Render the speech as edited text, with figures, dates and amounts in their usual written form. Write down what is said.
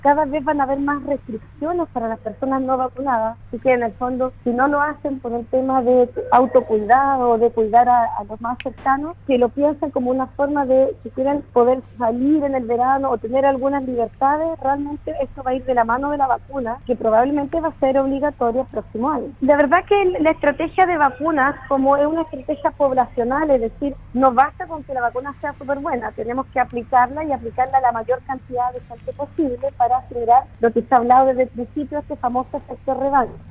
cada vez van a haber más restricciones para las personas no vacunadas, así que en el fondo, si no lo hacen por un tema de autocuidado, de cuidar a los más cercanos, que lo piensen como una forma de, si quieren poder salir en el verano o tener algunas libertades, realmente esto va a ir de la mano de la vacuna, que probablemente va a ser obligatoria el próximo año. De verdad que la estrategia de vacunas, como es una estrategia poblacional, es decir, no basta con que la vacuna sea súper buena, tenemos que aplicarla y aplicarla a la mayor cantidad de gente posible para generar lo que se ha hablado desde el principio, este famoso efecto rebaño.